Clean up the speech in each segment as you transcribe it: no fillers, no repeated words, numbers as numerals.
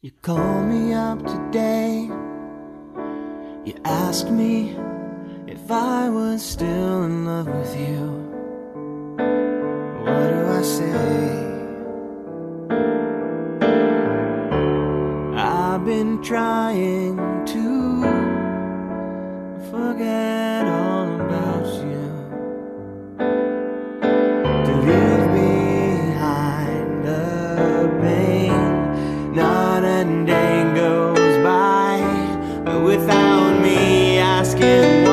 You called me up today. You asked me if I was still in love with you. What do I say? I've been trying to forget all about you, to leave behind the pain. Not a day goes by without me asking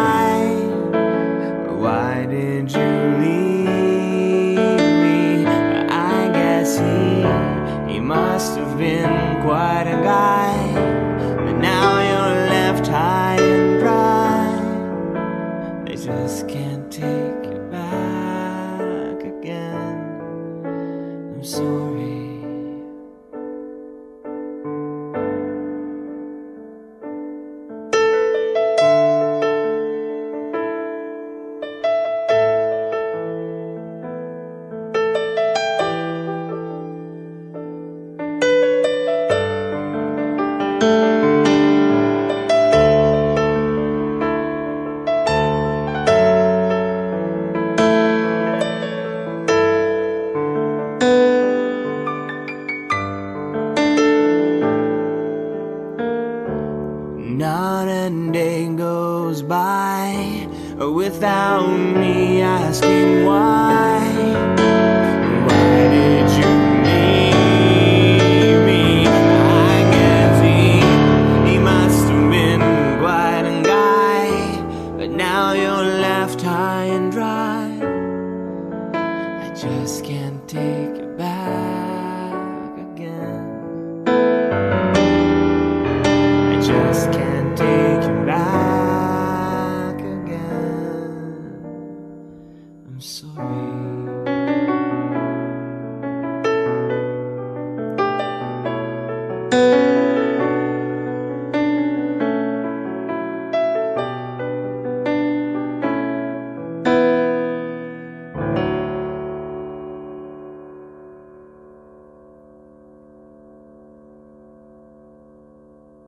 why did you leave me? I guess he must have been quite a guy, but now you're left high and dry. They just can't take you back again. I'm sorry. Not a day goes by without me asking why did you leave me? I guess he must have been quite a guy, but now you're left high and dry. I just can't take you back again. Just can't take you back again. I'm sorry.